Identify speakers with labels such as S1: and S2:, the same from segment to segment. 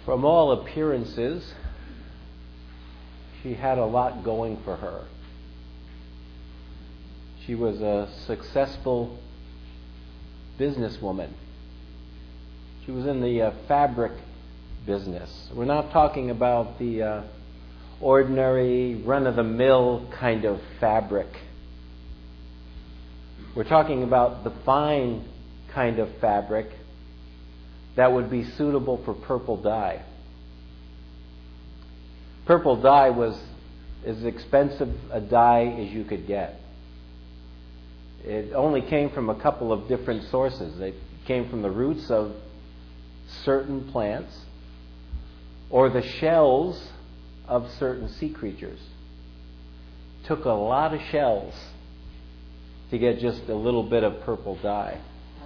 S1: From all appearances, she had a lot going for her. She was a successful businesswoman. She was in the fabric business. We're not talking about the ordinary, run-of-the-mill kind of fabric. We're talking about the fine kind of fabric that would be suitable for purple dye. Purple dye was as expensive a dye as you could get. It only came from a couple of different sources. It came from the roots of certain plants or the shells of certain sea creatures. It took a lot of shells to get just a little bit of purple dye.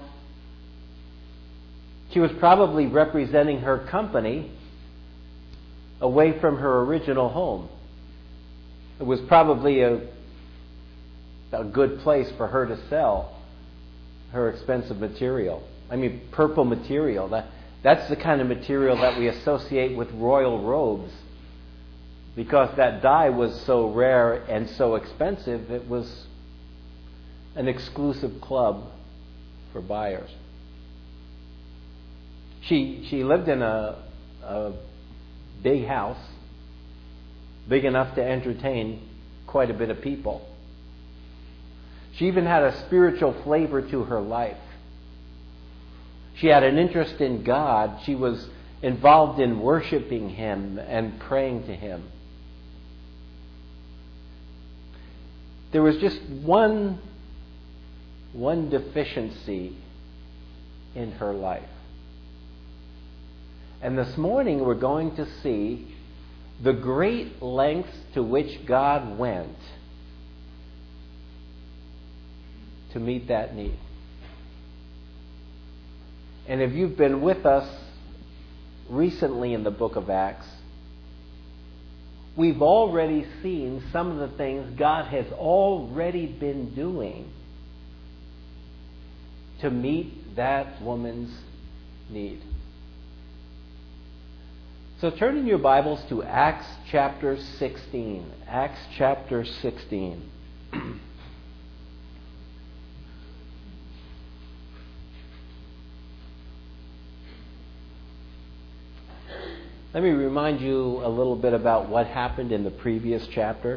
S1: She was probably representing her company away from her original home. It was probably a good place for her to sell her expensive material. I mean, purple material. That's the kind of material that we associate with royal robes. Because that dye was so rare and so expensive, it was an exclusive club for buyers. She lived in a big house, big enough to entertain quite a bit of people. She even had a spiritual flavor to her life. She had an interest in God. She was involved in worshiping Him and praying to Him. There was just one deficiency in her life. And this morning we're going to see the great lengths to which God went to meet that need. And if you've been with us recently in the book of Acts, we've already seen some of the things God has already been doing to meet that woman's need. So turn in your Bibles to Acts chapter 16. Acts chapter 16. Let me remind you a little bit about what happened in the previous chapter.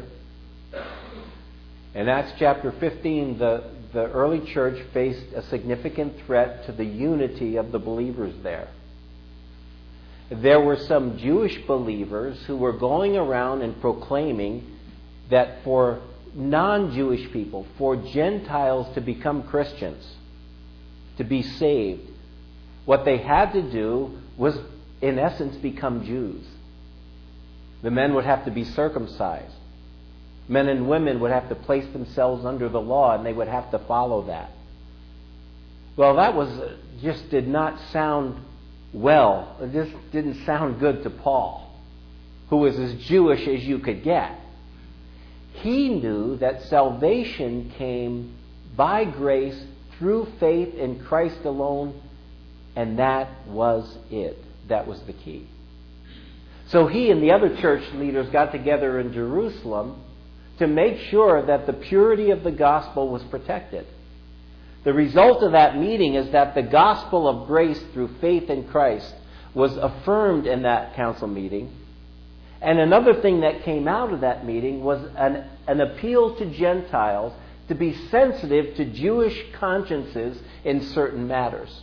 S1: In Acts chapter 15, the early church faced a significant threat to the unity of the believers there. There were some Jewish believers who were going around and proclaiming that for non-Jewish people, for Gentiles to become Christians, to be saved, what they had to do was, in essence, become Jews. The men would have to be circumcised. Men and women would have to place themselves under the law, and they would have to follow that. Well, that just did not sound well. It just didn't sound good to Paul, who was as Jewish as you could get. He knew that salvation came by grace through faith in Christ alone, and that was it. That was the key. So he and the other church leaders got together in Jerusalem to make sure that the purity of the gospel was protected. The result of that meeting is that the gospel of grace through faith in Christ was affirmed in that council meeting. And another thing that came out of that meeting was an appeal to Gentiles to be sensitive to Jewish consciences in certain matters.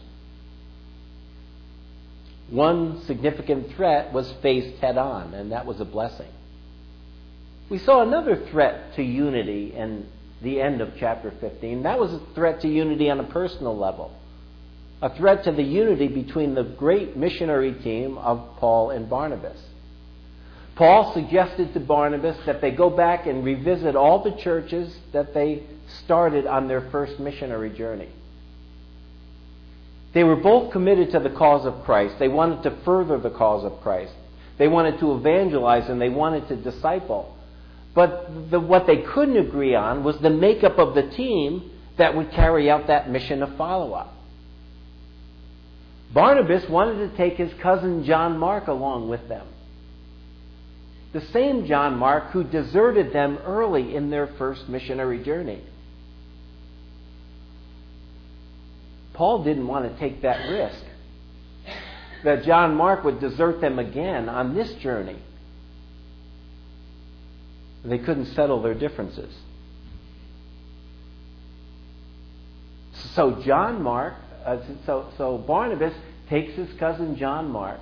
S1: One significant threat was faced head on, and that was a blessing. We saw another threat to unity in the end of chapter 15. That was a threat to unity on a personal level. A threat to the unity between the great missionary team of Paul and Barnabas. Paul suggested to Barnabas that they go back and revisit all the churches that they started on their first missionary journey. They were both committed to the cause of Christ. They wanted to further the cause of Christ. They wanted to evangelize and they wanted to disciple. But what they couldn't agree on was the makeup of the team that would carry out that mission of follow-up. Barnabas wanted to take his cousin John Mark along with them. The same John Mark who deserted them early in their first missionary journey. Paul didn't want to take that risk, that John Mark would desert them again on this journey. They couldn't settle their differences. So Barnabas takes his cousin John Mark,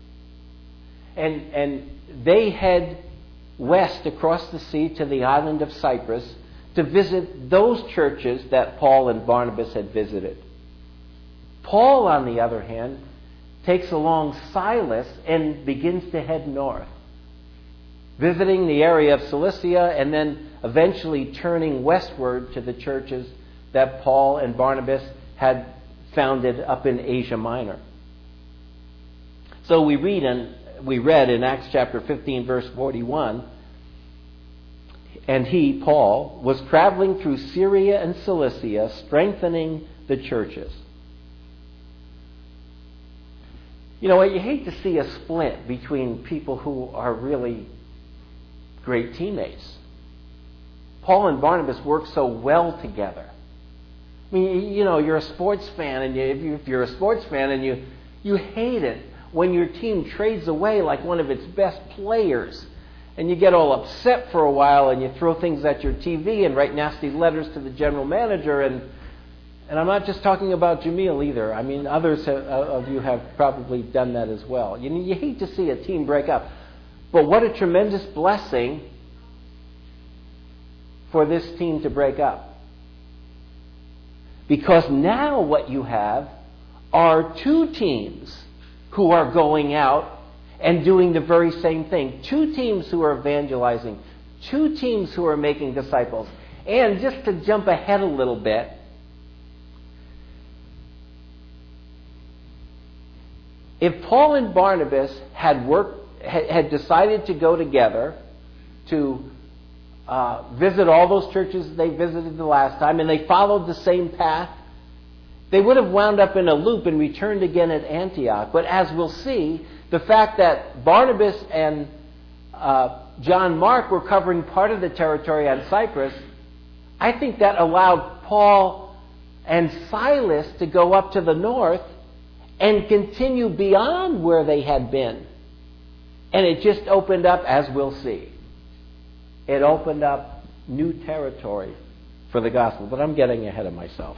S1: and they head west across the sea to the island of Cyprus to visit those churches that Paul and Barnabas had visited. Paul, on the other hand, takes along Silas and begins to head north, visiting the area of Cilicia and then eventually turning westward to the churches that Paul and Barnabas had founded up in Asia Minor. So we read in Acts chapter 15, verse 41, and he, Paul, was traveling through Syria and Cilicia, strengthening the churches. You know what? You hate to see a split between people who are really great teammates. Paul and Barnabas work so well together. I mean, you know, you're a sports fan, and if you're a sports fan and you hate it when your team trades away like one of its best players, and you get all upset for a while, and you throw things at your TV and write nasty letters to the general manager, and I'm not just talking about Jamil either. I mean, others of you have probably done that as well. You hate to see a team break up. But what a tremendous blessing for this team to break up. Because now what you have are two teams who are going out and doing the very same thing. Two teams who are evangelizing. Two teams who are making disciples. And just to jump ahead a little bit, if Paul and Barnabas had decided to go together to visit all those churches they visited the last time, and they followed the same path, they would have wound up in a loop and returned again at Antioch. But as we'll see, the fact that Barnabas and John Mark were covering part of the territory on Cyprus, I think that allowed Paul and Silas to go up to the north and continue beyond where they had been. And it just opened up, as we'll see, it opened up new territory for the gospel. But I'm getting ahead of myself.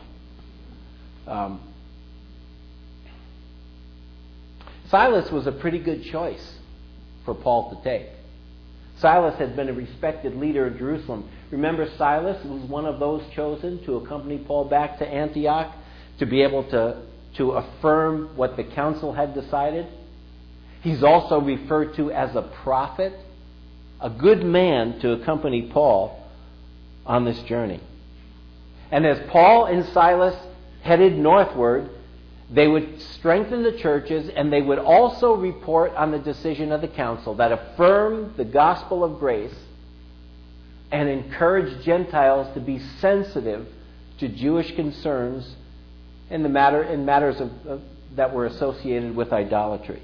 S1: Silas was a pretty good choice for Paul to take. Silas had been a respected leader in Jerusalem. Remember, Silas was one of those chosen to accompany Paul back to Antioch to be able to affirm what the council had decided. He's also referred to as a prophet, a good man to accompany Paul on this journey. And as Paul and Silas headed northward, they would strengthen the churches, and they would also report on the decision of the council that affirmed the gospel of grace and encouraged Gentiles to be sensitive to Jewish concerns in matters that were associated with idolatry.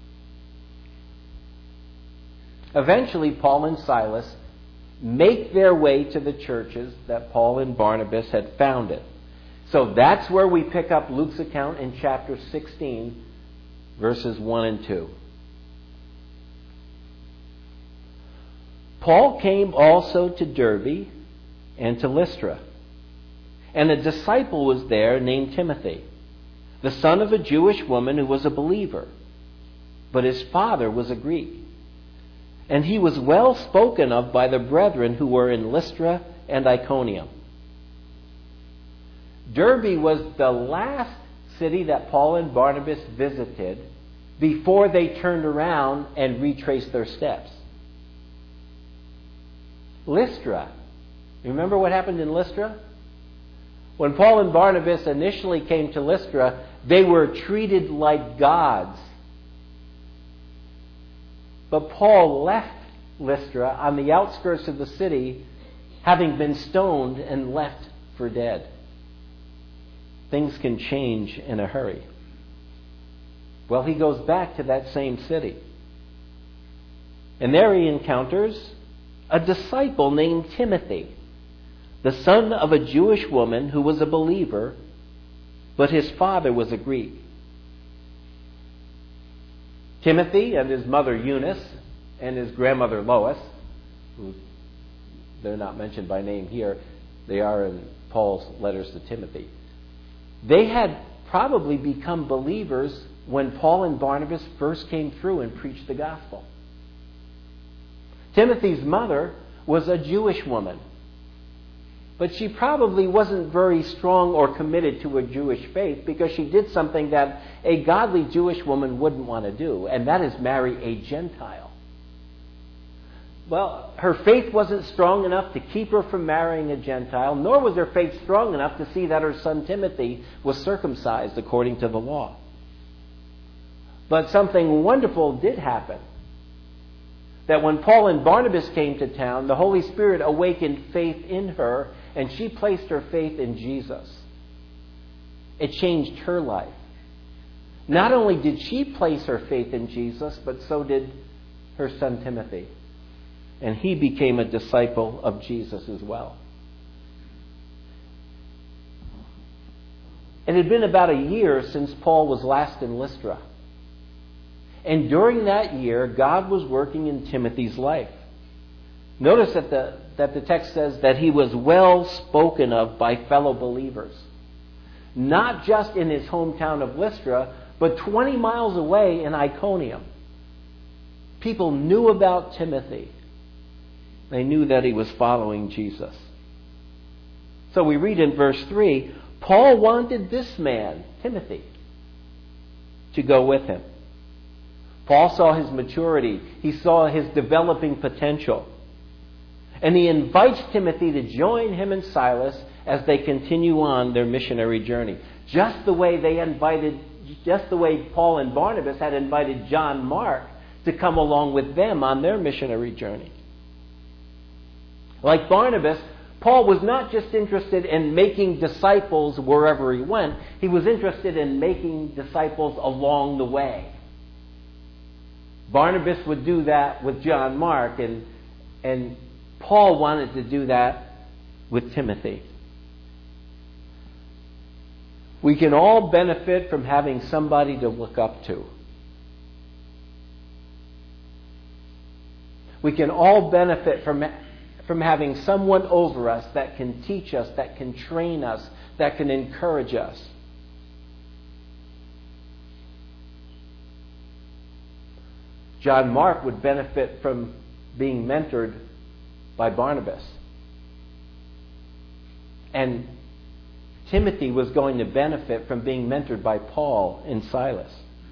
S1: Eventually, Paul and Silas make their way to the churches that Paul and Barnabas had founded. So that's where we pick up Luke's account in chapter 16, verses 1 and 2. Paul came also to Derbe and to Lystra. And a disciple was there named Timothy, the son of a Jewish woman who was a believer, but his father was a Greek. And he was well spoken of by the brethren who were in Lystra and Iconium. Derbe was the last city that Paul and Barnabas visited before they turned around and retraced their steps. Lystra. Remember what happened in Lystra? When Paul and Barnabas initially came to Lystra, they were treated like gods. But Paul left Lystra on the outskirts of the city, having been stoned and left for dead. Things can change in a hurry. Well, he goes back to that same city. And there he encounters a disciple named Timothy, the son of a Jewish woman who was a believer, but his father was a Greek. Timothy and his mother Eunice and his grandmother Lois, who they're not mentioned by name here, they are in Paul's letters to Timothy. They had probably become believers when Paul and Barnabas first came through and preached the gospel. Timothy's mother was a Jewish woman, but she probably wasn't very strong or committed to a Jewish faith because she did something that a godly Jewish woman wouldn't want to do, and that is marry a Gentile. Well, her faith wasn't strong enough to keep her from marrying a Gentile, nor was her faith strong enough to see that her son Timothy was circumcised according to the law. But something wonderful did happen. That when Paul and Barnabas came to town, the Holy Spirit awakened faith in her, and she placed her faith in Jesus. It changed her life. Not only did she place her faith in Jesus, but so did her son Timothy. And he became a disciple of Jesus as well. It had been about a year since Paul was last in Lystra. And during that year, God was working in Timothy's life. Notice that the text says that he was well spoken of by fellow believers. Not just in his hometown of Lystra, but 20 miles away in Iconium. People knew about Timothy. They knew that he was following Jesus. So we read in verse 3, Paul wanted this man, Timothy, to go with him. Paul saw his maturity. He saw his developing potential. And he invites Timothy to join him and Silas as they continue on their missionary journey. Just the way Paul and Barnabas had invited John Mark to come along with them on their missionary journey. Like Barnabas, Paul was not just interested in making disciples wherever he went. He was interested in making disciples along the way. Barnabas would do that with John Mark, and Paul wanted to do that with Timothy. We can all benefit from having somebody to look up to. We can all benefit from having someone over us that can teach us, that can train us, that can encourage us. John Mark would benefit from being mentored by Barnabas. And Timothy was going to benefit from being mentored by Paul and Silas.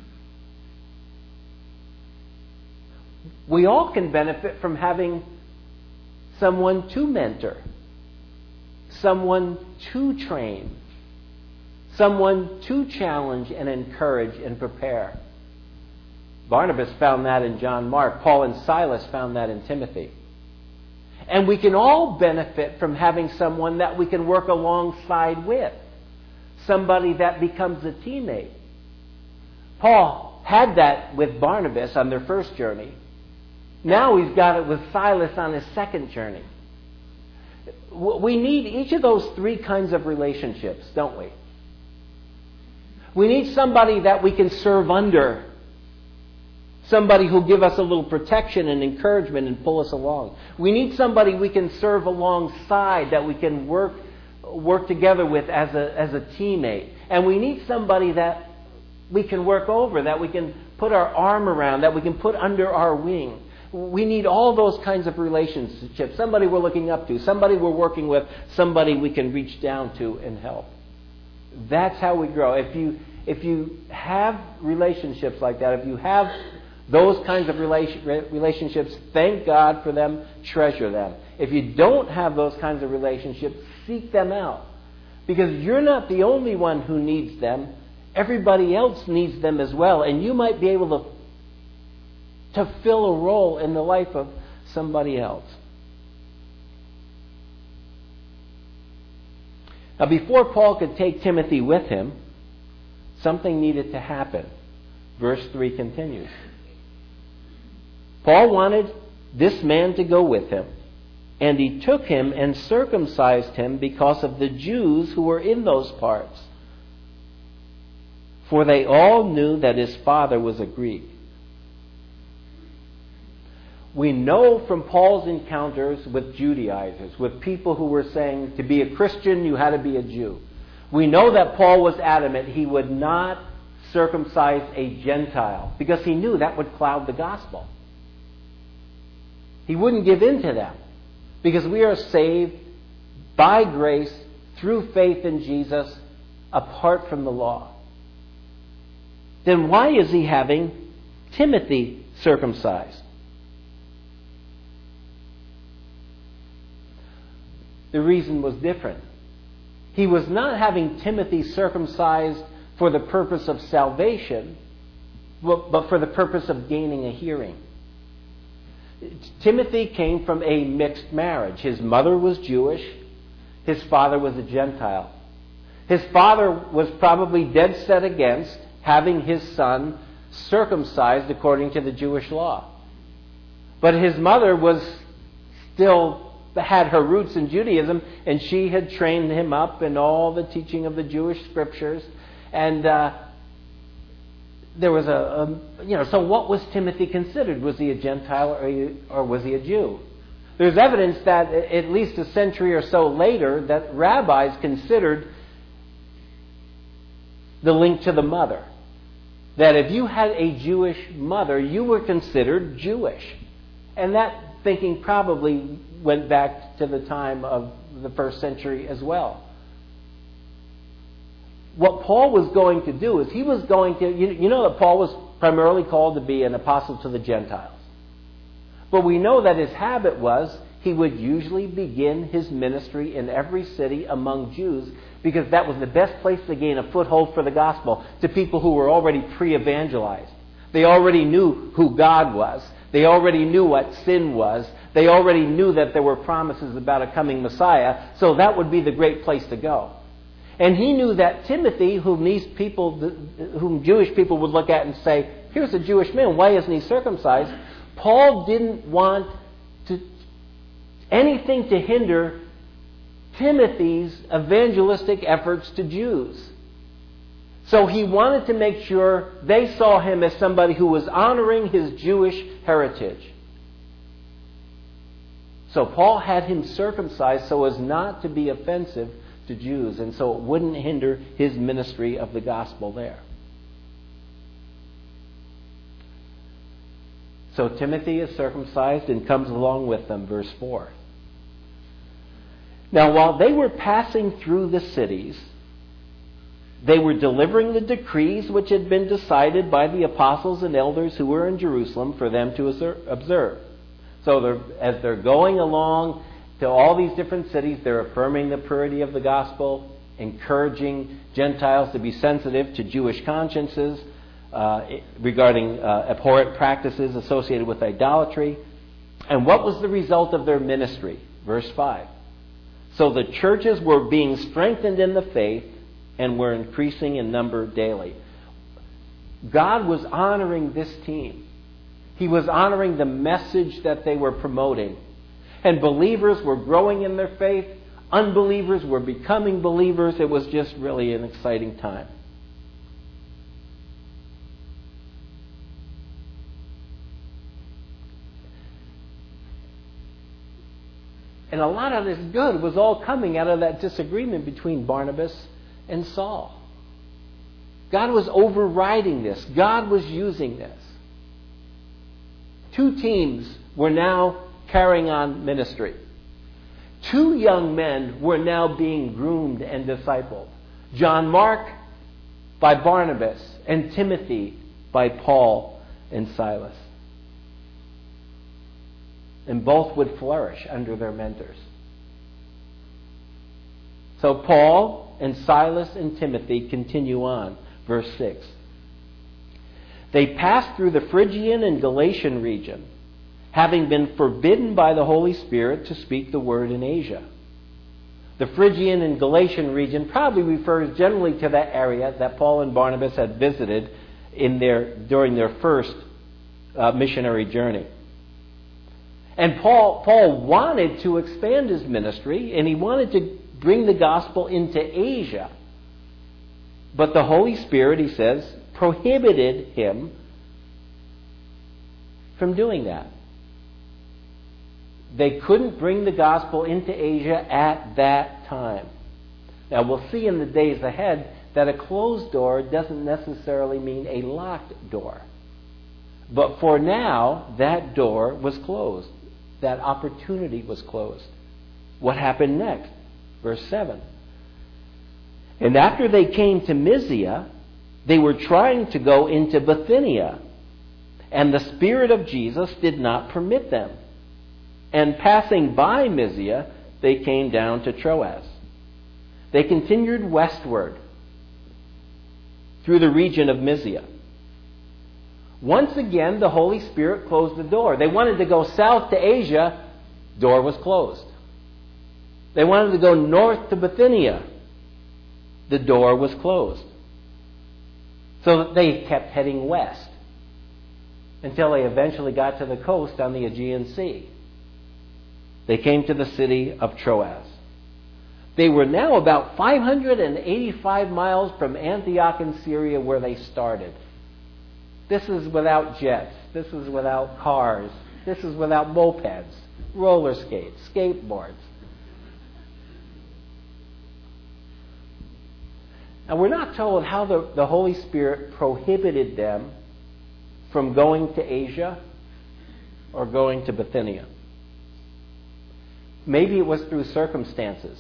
S1: We all can benefit from having someone to mentor, someone to train, someone to challenge and encourage and prepare. Barnabas found that in John Mark. Paul and Silas found that in Timothy. And we can all benefit from having someone that we can work alongside with. Somebody that becomes a teammate. Paul had that with Barnabas on their first journey. Now he's got it with Silas on his second journey. We need each of those three kinds of relationships, don't we? We need somebody that we can serve under. Somebody who'll give us a little protection and encouragement and pull us along. We need somebody we can serve alongside, that we can work together with as a teammate. And we need somebody that we can work over, that we can put our arm around, that we can put under our wing. We need all those kinds of relationships. Somebody we're looking up to, somebody we're working with, somebody we can reach down to and help. That's how we grow. If you have relationships like that, if you have those kinds of relationships, thank God for them, treasure them. If you don't have those kinds of relationships, seek them out. Because you're not the only one who needs them. Everybody else needs them as well. And you might be able to fill a role in the life of somebody else. Now, before Paul could take Timothy with him, something needed to happen. Verse 3 continues. Paul wanted this man to go with him, and he took him and circumcised him because of the Jews who were in those parts. For they all knew that his father was a Greek. We know from Paul's encounters with Judaizers, with people who were saying to be a Christian you had to be a Jew. We know that Paul was adamant he would not circumcise a Gentile because he knew that would cloud the gospel. He wouldn't give in to them because we are saved by grace through faith in Jesus apart from the law. Then why is he having Timothy circumcised? The reason was different. He was not having Timothy circumcised for the purpose of salvation, but for the purpose of gaining a hearing. Timothy came from a mixed marriage. His mother was Jewish. His father was a Gentile. His father was probably dead set against having his son circumcised according to the Jewish law. But his mother was still had her roots in Judaism, and she had trained him up in all the teaching of the Jewish scriptures. And there was so what was Timothy considered? Was he a Gentile or was he a Jew? There's evidence that at least a century or so later that rabbis considered the link to the mother. That if you had a Jewish mother, you were considered Jewish. And that thinking probably went back to the time of the first century as well. What Paul was going to do is he was going to... You know that Paul was primarily called to be an apostle to the Gentiles. But we know that his habit was he would usually begin his ministry in every city among Jews because that was the best place to gain a foothold for the gospel to people who were already pre-evangelized. They already knew who God was. They already knew what sin was. They already knew that there were promises about a coming Messiah. So that would be the great place to go. And he knew that Timothy, whom Jewish people would look at and say, here's a Jewish man, why isn't he circumcised? Paul didn't want anything to hinder Timothy's evangelistic efforts to Jews. So he wanted to make sure they saw him as somebody who was honoring his Jewish heritage. So Paul had him circumcised so as not to be offensive to Jews, and so it wouldn't hinder his ministry of the gospel there. So Timothy is circumcised and comes along with them, verse 4. Now, while they were passing through the cities, they were delivering the decrees which had been decided by the apostles and elders who were in Jerusalem for them to observe. So as they're going along to all these different cities, they're affirming the purity of the gospel, encouraging Gentiles to be sensitive to Jewish consciences regarding abhorrent practices associated with idolatry. And what was the result of their ministry? Verse 5. So the churches were being strengthened in the faith and were increasing in number daily. God was honoring this team. He was honoring the message that they were promoting. And believers were growing in their faith. Unbelievers were becoming believers. It was just really an exciting time. And a lot of this good was all coming out of that disagreement between Barnabas and Saul. God was overriding this. God was using this. Two teams were now carrying on ministry. Two young men were now being groomed and discipled. John Mark by Barnabas and Timothy by Paul and Silas. And both would flourish under their mentors. So Paul and Silas and Timothy continue on. Verse 6. They passed through the Phrygian and Galatian region, having been forbidden by the Holy Spirit to speak the word in Asia. The Phrygian and Galatian region probably refers generally to that area that Paul and Barnabas had visited during their first missionary journey. And Paul wanted to expand his ministry, and he wanted to bring the gospel into Asia. But the Holy Spirit, he says, prohibited him from doing that. They couldn't bring the gospel into Asia at that time. Now, we'll see in the days ahead that a closed door doesn't necessarily mean a locked door. But for now, that door was closed. That opportunity was closed. What happened next? Verse 7. And after they came to Mysia, they were trying to go into Bithynia, and the Spirit of Jesus did not permit them. And passing by Mysia, they came down to Troas. They continued westward through the region of Mysia. Once again, the Holy Spirit closed the door. They wanted to go south to Asia, door was closed. They wanted to go north to Bithynia, the door was closed. So they kept heading west until they eventually got to the coast on the Aegean Sea. They came to the city of Troas. They were now about 585 miles from Antioch in Syria, where they started. This is without jets. This is without cars. This is without mopeds, roller skates, skateboards. Now, we're not told how the Holy Spirit prohibited them from going to Asia or going to Bithynia. Maybe it was through circumstances.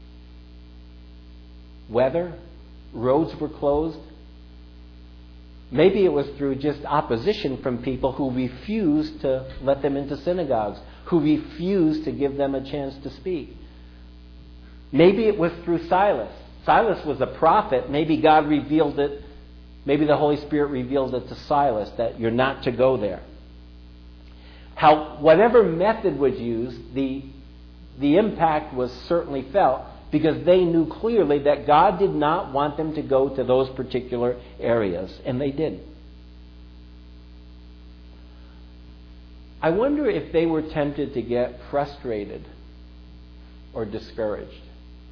S1: Weather, roads were closed. Maybe it was through just opposition from people who refused to let them into synagogues, who refused to give them a chance to speak. Maybe it was through Silas. Silas was a prophet. Maybe God revealed it. Maybe the Holy Spirit revealed it to Silas that you're not to go there. Whatever method was used, the impact was certainly felt, because they knew clearly that God did not want them to go to those particular areas, and they did. I wonder if they were tempted to get frustrated or discouraged.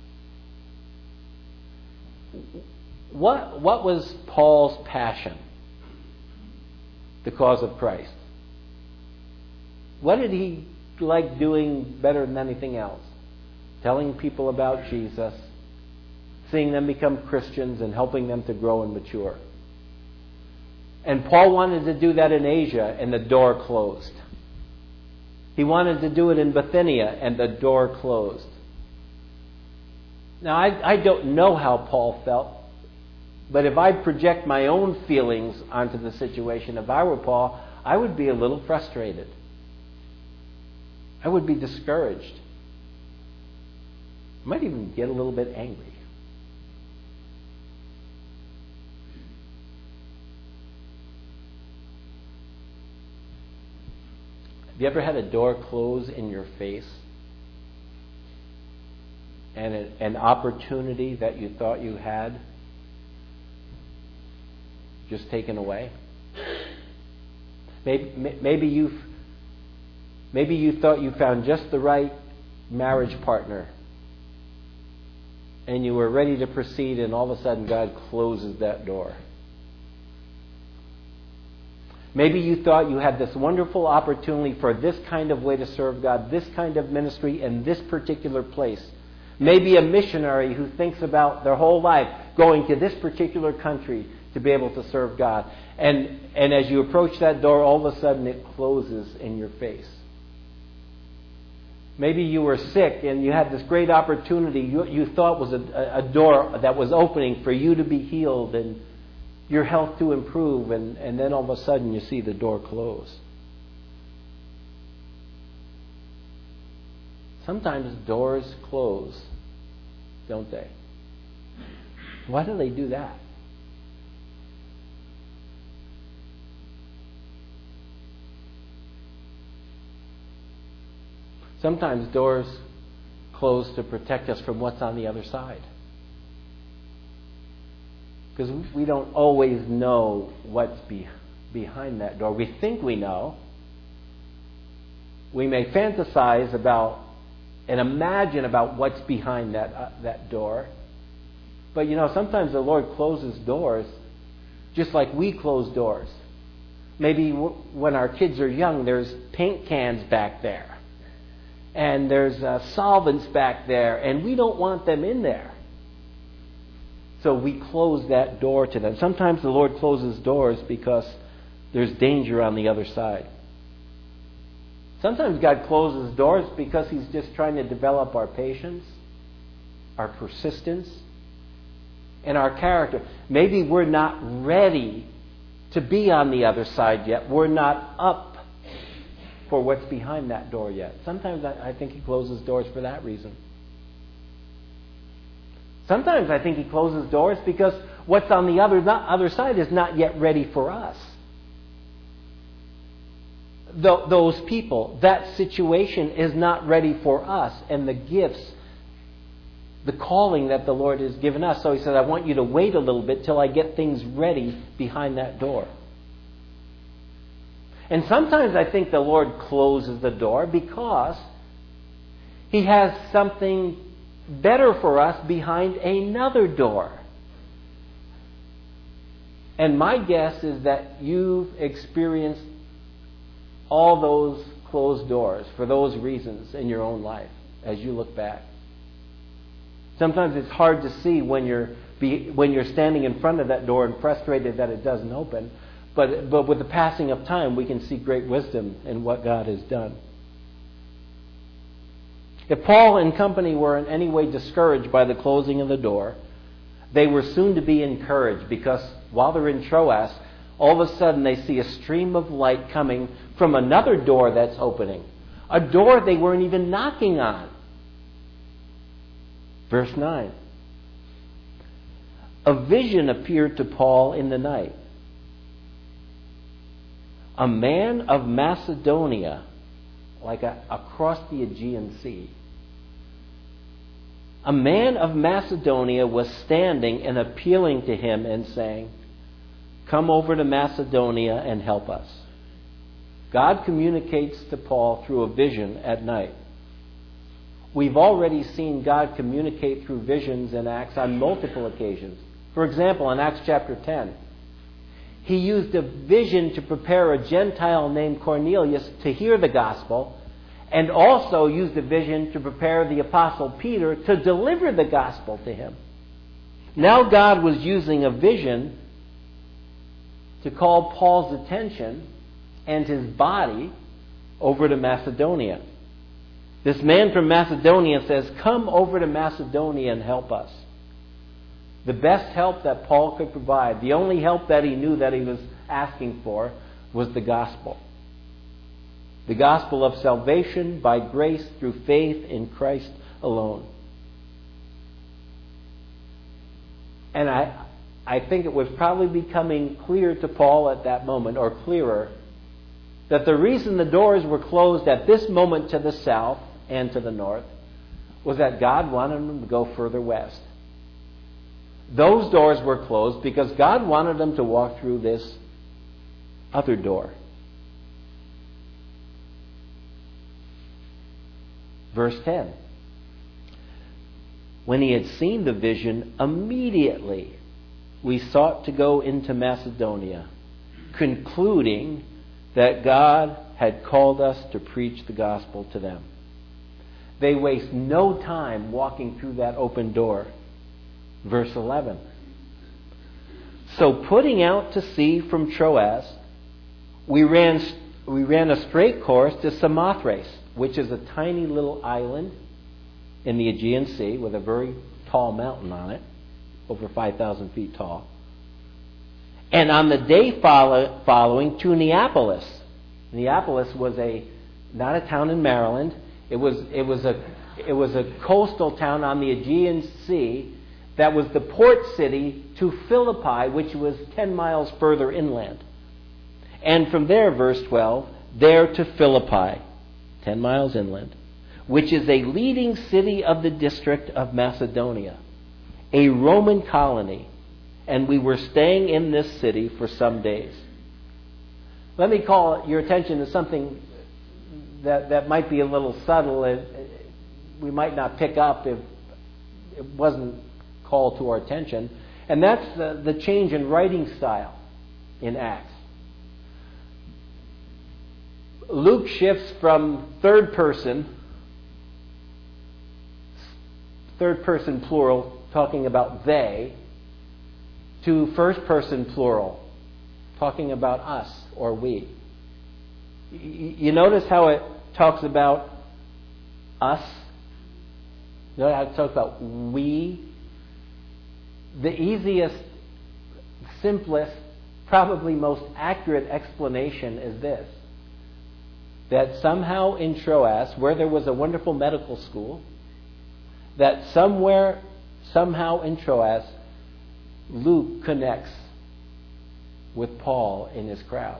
S1: What was Paul's passion? The cause of Christ. What did he like doing better than anything else? Telling people about Jesus, seeing them become Christians, and helping them to grow and mature. And Paul wanted to do that in Asia, and the door closed. He wanted to do it in Bithynia, and the door closed. Now, I don't know how Paul felt, but if I project my own feelings onto the situation, if I were Paul, I would be a little frustrated. I would be discouraged. I might even get a little bit angry. Have you ever had a door close in your face? And an opportunity that you thought you had just taken away? Maybe you thought you found just the right marriage partner, and you were ready to proceed, and all of a sudden God closes that door. Maybe you thought you had this wonderful opportunity for this kind of way to serve God, this kind of ministry in this particular place. Maybe a missionary who thinks about their whole life going to this particular country to be able to serve God. And as you approach that door, all of a sudden it closes in your face. Maybe you were sick and you had this great opportunity you thought was a door that was opening for you to be healed and your health to improve, and then all of a sudden you see the door close. Sometimes doors close, don't they? Why do they do that? Sometimes doors close to protect us from what's on the other side. Because we don't always know what's behind that door. We think we know. We may fantasize about and imagine about what's behind that door. But sometimes the Lord closes doors just like we close doors. Maybe when our kids are young, there's paint cans back there. And there's solvents back there. And we don't want them in there. So we close that door to them. Sometimes the Lord closes doors because there's danger on the other side. Sometimes God closes doors because He's just trying to develop our patience, our persistence, and our character. Maybe we're not ready to be on the other side yet. We're not up for what's behind that door yet. Sometimes I think He closes doors for that reason. Sometimes I think He closes doors because what's on the other side is not yet ready for us. Those people, that situation is not ready for us, and the gifts, the calling that the Lord has given us. So He says, I want you to wait a little bit till I get things ready behind that door. And sometimes I think the Lord closes the door because He has something better for us behind another door. And my guess is that you've experienced all those closed doors for those reasons in your own life as you look back. Sometimes it's hard to see when you're standing in front of that door and frustrated that it doesn't open. But with the passing of time, we can see great wisdom in what God has done. If Paul and company were in any way discouraged by the closing of the door, they were soon to be encouraged, because while they're in Troas, all of a sudden they see a stream of light coming from another door that's opening. A door they weren't even knocking on. Verse 9. A vision appeared to Paul in the night. A man of Macedonia, across the Aegean Sea. A man of Macedonia was standing and appealing to him and saying, "Come over to Macedonia and help us." God communicates to Paul through a vision at night. We've already seen God communicate through visions in Acts on multiple occasions. For example, in Acts chapter 10, He used a vision to prepare a Gentile named Cornelius to hear the gospel, and also used a vision to prepare the Apostle Peter to deliver the gospel to him. Now God was using a vision to call Paul's attention and his body over to Macedonia. This man from Macedonia says, "Come over to Macedonia and help us." The best help that Paul could provide, the only help that he knew that he was asking for, was the gospel. The gospel of salvation by grace through faith in Christ alone. And I think it was probably becoming clear to Paul at that moment, or clearer, that the reason the doors were closed at this moment to the south and to the north was that God wanted him to go further west. Those doors were closed because God wanted them to walk through this other door. Verse 10. When he had seen the vision, immediately we sought to go into Macedonia, concluding that God had called us to preach the gospel to them. They waste no time walking through that open door. Verse 11. So putting out to sea from Troas, we ran a straight course to Samothrace, which is a tiny little island in the Aegean Sea with a very tall mountain on it, over 5,000 feet tall. And on the day following to Neapolis. Neapolis was not a town in Maryland. It was a coastal town on the Aegean Sea that was the port city to Philippi, which was 10 miles further inland. And from there, verse 12, there to Philippi, 10 miles inland, which is a leading city of the district of Macedonia, a Roman colony, and we were staying in this city for some days. Let me call your attention to something that might be a little subtle and we might not pick up if it wasn't called to our attention, and that's the change in writing style in Acts. Luke shifts from third person plural, talking about they, to first person plural, talking about us or we. You notice how it talks about us? You know how it talks about we? The easiest, simplest, probably most accurate explanation is this: that somehow in Troas, where there was a wonderful medical school, that somehow in Troas, Luke connects with Paul in his crowd.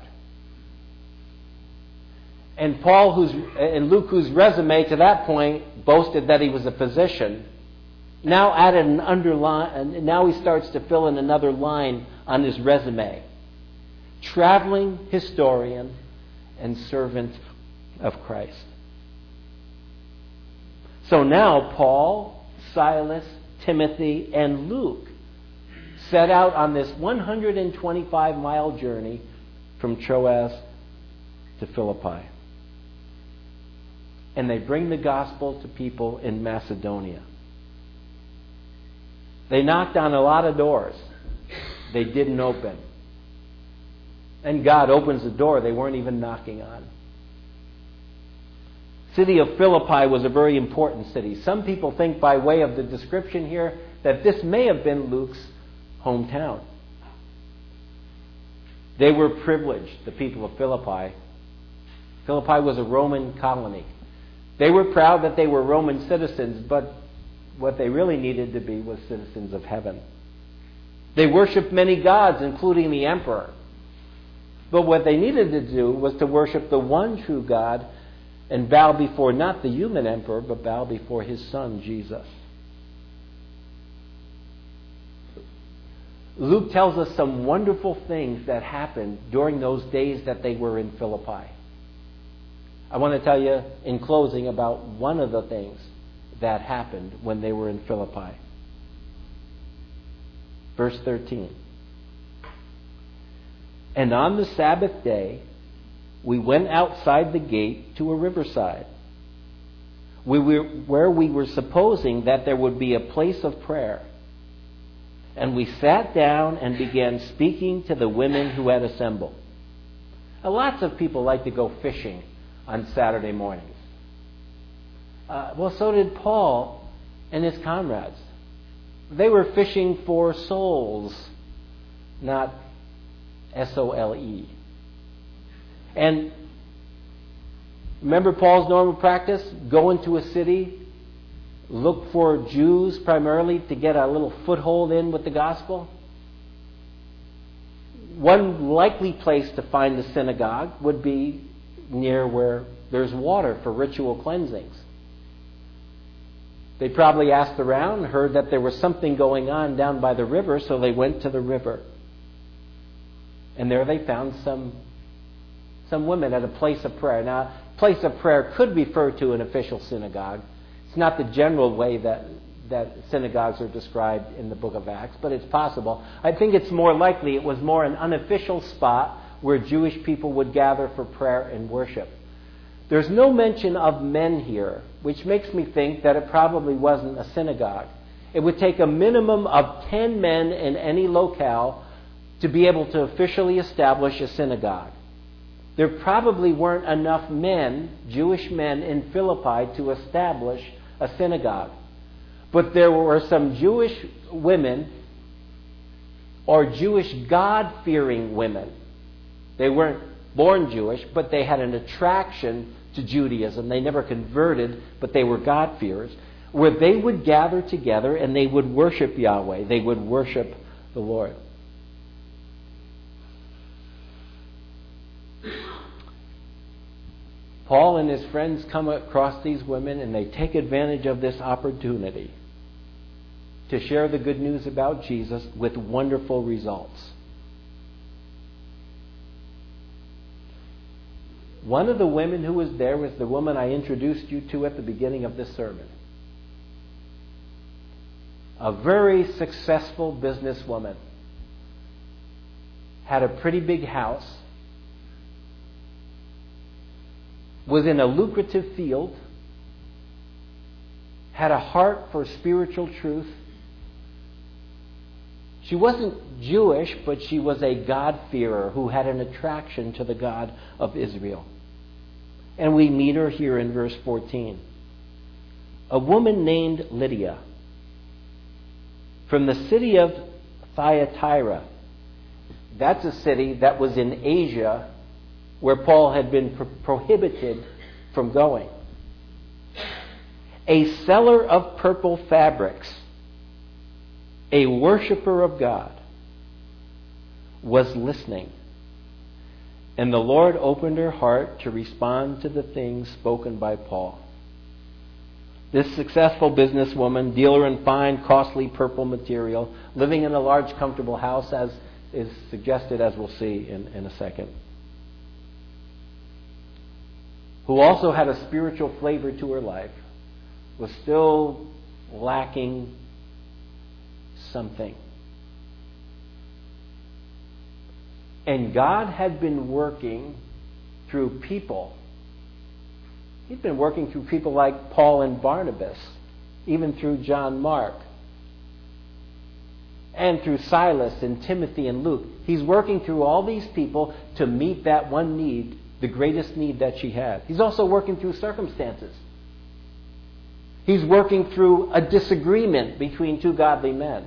S1: And Luke, whose resume to that point boasted that he was a physician, now added an underline, and now he starts to fill in another line on his resume. Traveling historian and servant of Christ. So now Paul, Silas, Timothy, and Luke set out on this 125-mile journey from Troas to Philippi. And they bring the gospel to people in Macedonia. They knocked on a lot of doors. They didn't open. And God opens the door they weren't even knocking on. The city of Philippi was a very important city. Some people think, by way of the description here, that this may have been Luke's hometown. They were privileged, the people of Philippi. Philippi was a Roman colony. They were proud that they were Roman citizens, but what they really needed to be was citizens of heaven. They worshipped many gods, including the emperor. But what they needed to do was to worship the one true God and bow before not the human emperor, but bow before his son, Jesus. Luke tells us some wonderful things that happened during those days that they were in Philippi. I want to tell you in closing about one of the things that happened when they were in Philippi. Verse 13. And on the Sabbath day, we went outside the gate to a riverside, where we were supposing that there would be a place of prayer. And we sat down and began speaking to the women who had assembled. Now, lots of people like to go fishing on Saturday mornings. Well, so did Paul and his comrades. They were fishing for souls, not S-O-L-E. And remember Paul's normal practice? Go into a city, look for Jews primarily to get a little foothold in with the gospel. One likely place to find the synagogue would be near where there's water for ritual cleansings. They probably asked around, heard that there was something going on down by the river, so they went to the river. And there they found some women at a place of prayer. Now, place of prayer could refer to an official synagogue. It's not the general way that synagogues are described in the book of Acts, but it's possible. I think it's more likely it was more an unofficial spot where Jewish people would gather for prayer and worship. There's no mention of men here, which makes me think that it probably wasn't a synagogue. It would take a minimum of 10 men in any locale to be able to officially establish a synagogue. There probably weren't enough men, Jewish men in Philippi, to establish a synagogue. But there were some Jewish women or Jewish God-fearing women. They weren't born Jewish, but they had an attraction to Judaism. They never converted, but they were God-fearers, where they would gather together and they would worship Yahweh. They would worship the Lord. Paul and his friends come across these women and they take advantage of this opportunity to share the good news about Jesus with wonderful results. One of the women who was there was the woman I introduced you to at the beginning of this sermon. A very successful businesswoman. Had a pretty big house. Was in a lucrative field. Had a heart for spiritual truth. She wasn't Jewish, but she was a God-fearer who had an attraction to the God of Israel. And we meet her here in verse 14. A woman named Lydia from the city of Thyatira. That's a city that was in Asia where Paul had been prohibited from going. A seller of purple fabrics, a worshiper of God, was listening. And the Lord opened her heart to respond to the things spoken by Paul. This successful businesswoman, dealer in fine, costly purple material, living in a large, comfortable house, as is suggested, as we'll see in a second, who also had a spiritual flavor to her life, was still lacking something. And God had been working through people. He'd been working through people like Paul and Barnabas, even through John Mark, and through Silas and Timothy and Luke. He's working through all these people to meet that one need, the greatest need that she had. He's also working through circumstances. He's working through a disagreement between two godly men.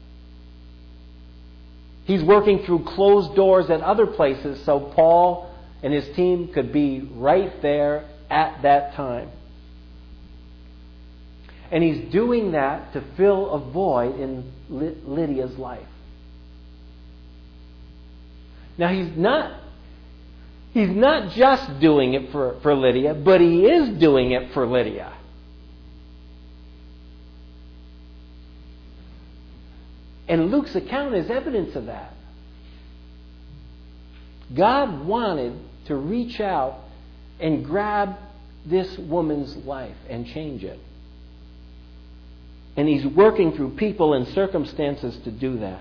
S1: He's working through closed doors at other places so Paul and his team could be right there at that time. And he's doing that to fill a void in Lydia's life. Now he's not just doing it for Lydia, but he is doing it for Lydia. And Luke's account is evidence of that. God wanted to reach out and grab this woman's life and change it. And he's working through people and circumstances to do that.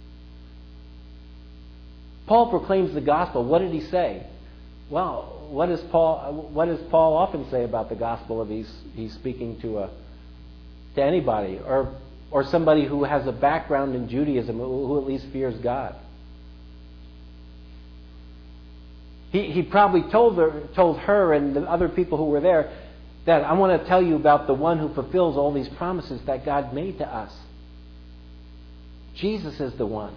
S1: Paul proclaims the gospel. What did he say? Well, what does Paul often say about the gospel if he's speaking to anybody or somebody who has a background in Judaism, who at least fears God? He probably told her and the other people who were there that I want to tell you about the one who fulfills all these promises that God made to us. Jesus is the one.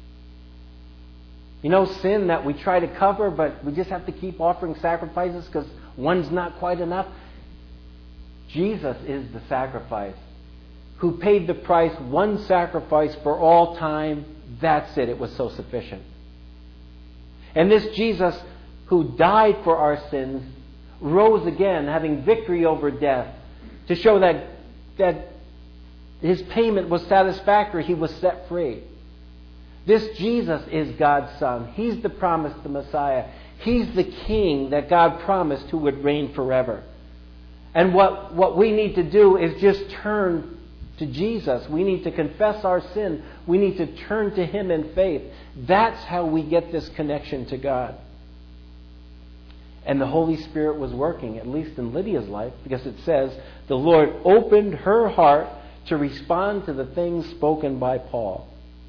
S1: You know, sin that we try to cover, but we just have to keep offering sacrifices because one's not quite enough. Jesus is the sacrifice who paid the price, one sacrifice for all time. That's it. It was so sufficient. And this Jesus who died for our sins rose again, having victory over death, to show that his payment was satisfactory. He was set free. This Jesus is God's Son. He's the promised Messiah. He's the King that God promised who would reign forever. And what we need to do is just turn to Jesus. We need to confess our sin. We need to turn to Him in faith. That's how we get this connection to God. And the Holy Spirit was working, at least in Lydia's life, because it says the Lord opened her heart to respond to the things spoken by Paul.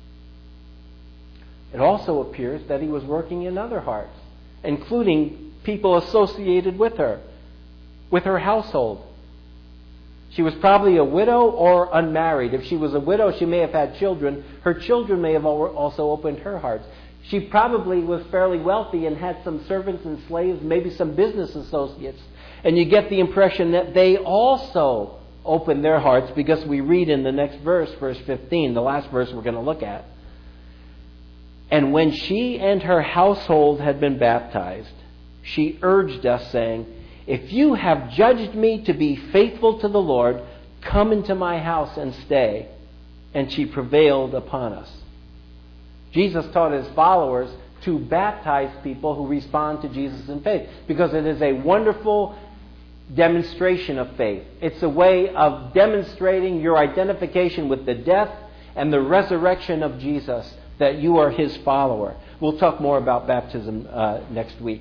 S1: It also appears that He was working in other hearts, including people associated with her household. She was probably a widow or unmarried. If she was a widow, she may have had children. Her children may have also opened her heart. She probably was fairly wealthy and had some servants and slaves, maybe some business associates. And you get the impression that they also opened their hearts, because we read in the next verse, verse 15, the last verse we're going to look at. And when she and her household had been baptized, she urged us, saying, "If you have judged me to be faithful to the Lord, come into my house and stay." and she prevailed upon us. Jesus taught his followers to baptize people who respond to Jesus in faith, because it is a wonderful demonstration of faith. It's a way of demonstrating your identification with the death and the resurrection of Jesus, that you are his follower. We'll talk more about baptism next week.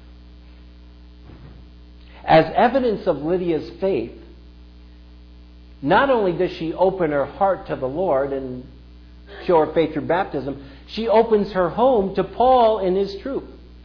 S1: As evidence of Lydia's faith, not only does she open her heart to the Lord and show her faith through baptism, she opens her home to Paul and his troop.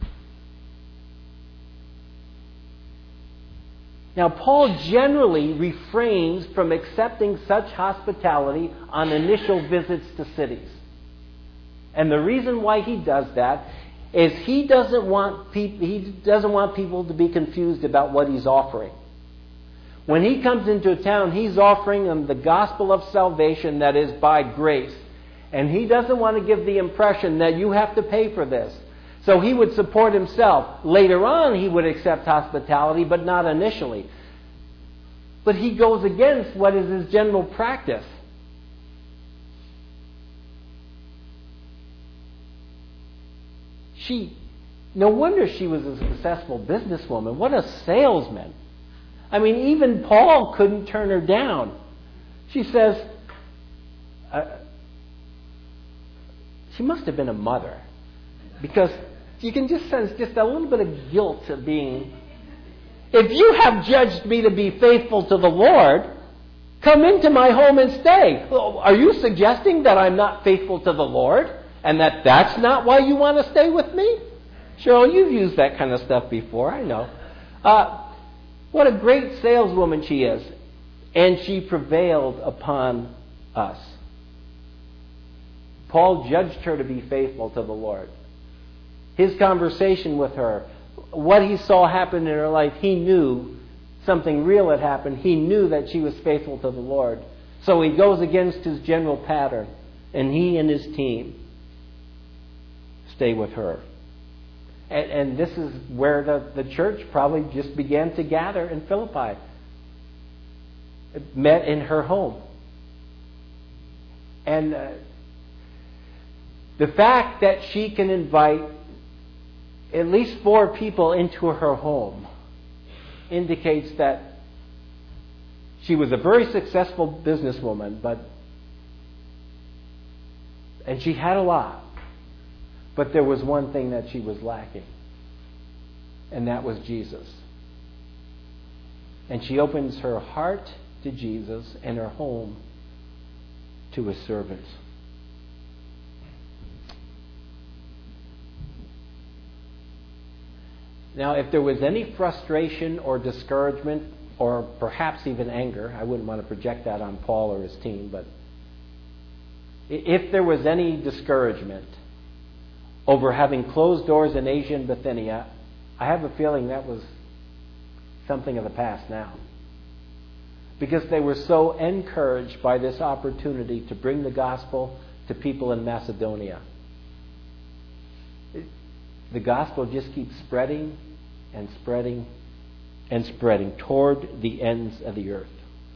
S1: Now, Paul generally refrains from accepting such hospitality on initial visits to cities. And the reason why he does that is he doesn't want people to be confused about what he's offering. When he comes into a town, he's offering them the gospel of salvation that is by grace. And he doesn't want to give the impression that you have to pay for this. So he would support himself. Later on, he would accept hospitality, but not initially. But he goes against what is his general practice. No wonder she was a successful businesswoman. What a salesman. I mean, even Paul couldn't turn her down. She says, she must have been a mother. Because you can just sense just a little bit of guilt of being, if you have judged me to be faithful to the Lord, come into my home and stay. Are you suggesting that I'm not faithful to the Lord? And that's not why you want to stay with me? Cheryl, you've used that kind of stuff before, I know. What a great saleswoman she is. And she prevailed upon us. Paul judged her to be faithful to the Lord. His conversation with her, what he saw happen in her life, he knew something real had happened. He knew that she was faithful to the Lord. So he goes against his general pattern. And he and his team stay with her. And this is where the church probably just began to gather in Philippi. It met in her home. And the fact that she can invite at least 4 people into her home indicates that she was a very successful businesswoman, and she had a lot. But there was one thing that she was lacking, and that was Jesus. And she opens her heart to Jesus and her home to his servants. Now, if there was any frustration or discouragement, or perhaps even anger, I wouldn't want to project that on Paul or his team, but if there was any discouragement over having closed doors in Asia and Bithynia, I have a feeling that was something of the past now. Because they were so encouraged by this opportunity to bring the gospel to people in Macedonia. The gospel just keeps spreading and spreading and spreading toward the ends of the earth.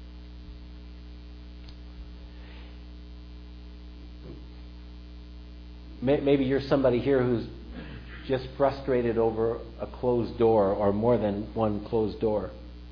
S1: Maybe you're somebody here who's just frustrated over a closed door or more than one closed door.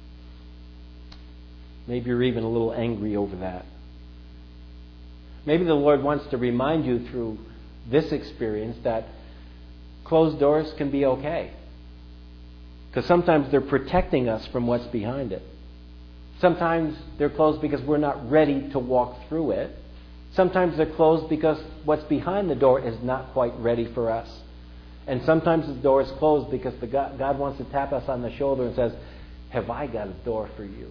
S1: Maybe you're even a little angry over that. Maybe the Lord wants to remind you through this experience that closed doors can be okay. Because sometimes they're protecting us from what's behind it. Sometimes they're closed because we're not ready to walk through it. Sometimes they're closed because what's behind the door is not quite ready for us. And sometimes the door is closed because God wants to tap us on the shoulder and says, have I got a door for you?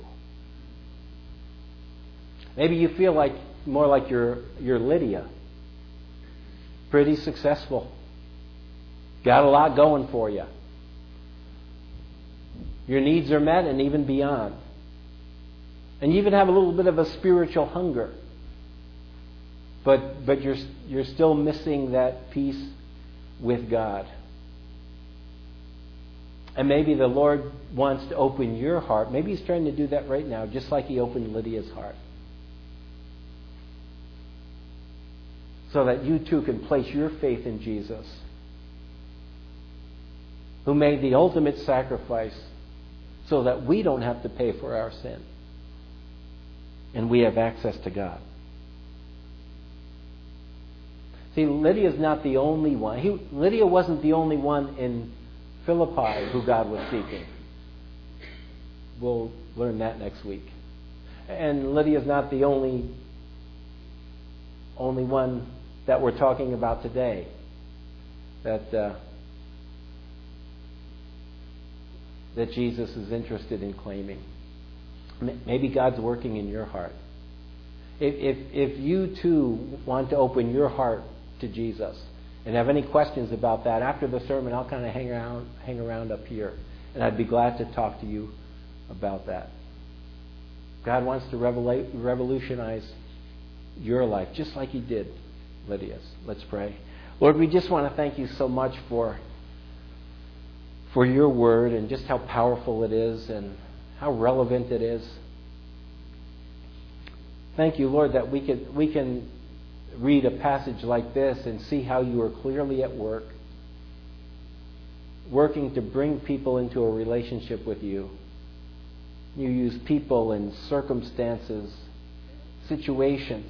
S1: Maybe you feel like more like you're Lydia. Pretty successful. Got a lot going for you. Your needs are met and even beyond. And you even have a little bit of a spiritual hunger. But you're still missing that peace with God. And maybe the Lord wants to open your heart. Maybe He's trying to do that right now, just like He opened Lydia's heart. so that you too can place your faith in Jesus, who made the ultimate sacrifice so that we don't have to pay for our sin. And we have access to God. See, Lydia's not the only one. Lydia wasn't the only one in Philippi who God was seeking. We'll learn that next week. And Lydia's not the only one that we're talking about today that Jesus is interested in claiming. Maybe God's working in your heart. If you too want to open your heart to Jesus and have any questions about that, after the sermon I'll kind of hang around up here, and I'd be glad to talk to you about that. God wants to revolutionize your life just like He did Lydia's. Let's pray. Lord, we just want to thank You so much for Your Word and just how powerful it is and how relevant it is. Thank You, Lord, that we can read a passage like this and see how You are clearly at work, working to bring people into a relationship with You. You use people and circumstances, situations.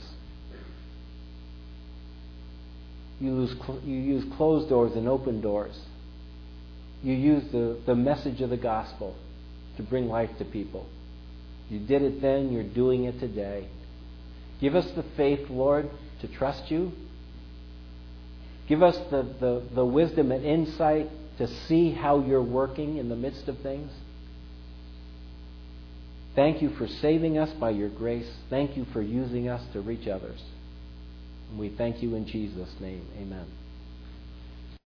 S1: You use closed doors and open doors. You use the message of the gospel to bring life to people. You did it then, You're doing it today. Give us the faith, Lord, to trust You. Give us the wisdom and insight to see how You're working in the midst of things. Thank You for saving us by Your grace. Thank You for using us to reach others. And we thank You in Jesus' name. Amen.